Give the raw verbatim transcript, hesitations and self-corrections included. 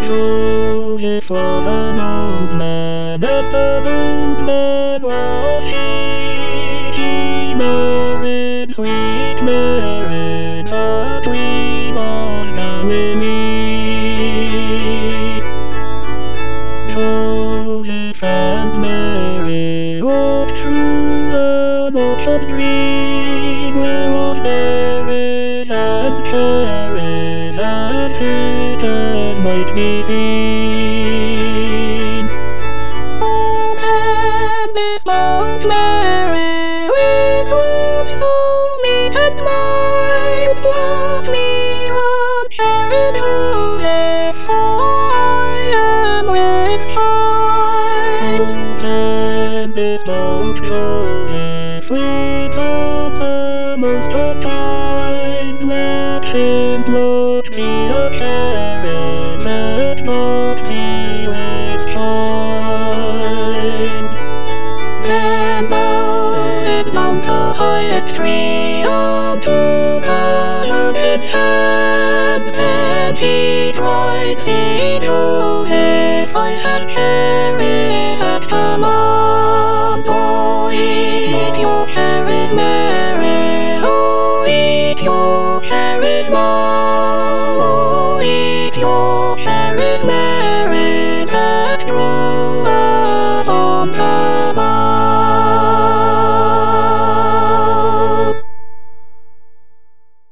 Joseph was an old man, and an old man was he. He married sweet Mary, the Queen of Galilee. Joseph and Mary walked through an orchard green, where was berries and cherries as sweet as might be seen. Oh, gladly spoke Mary, with words so meet and mild, pluck me one cherry, Joseph, for I am with child. Oh, gladly spoke Joseph, with thoughts a most unkind, let him pluck me a cherry, let not me with child. Then bounded mount the highest tree, unto Caleb's hand, then he cried, see Joseph, I have cherries at command. Oh, eat your cherries, Mary, oh, eat your cherries, Mary.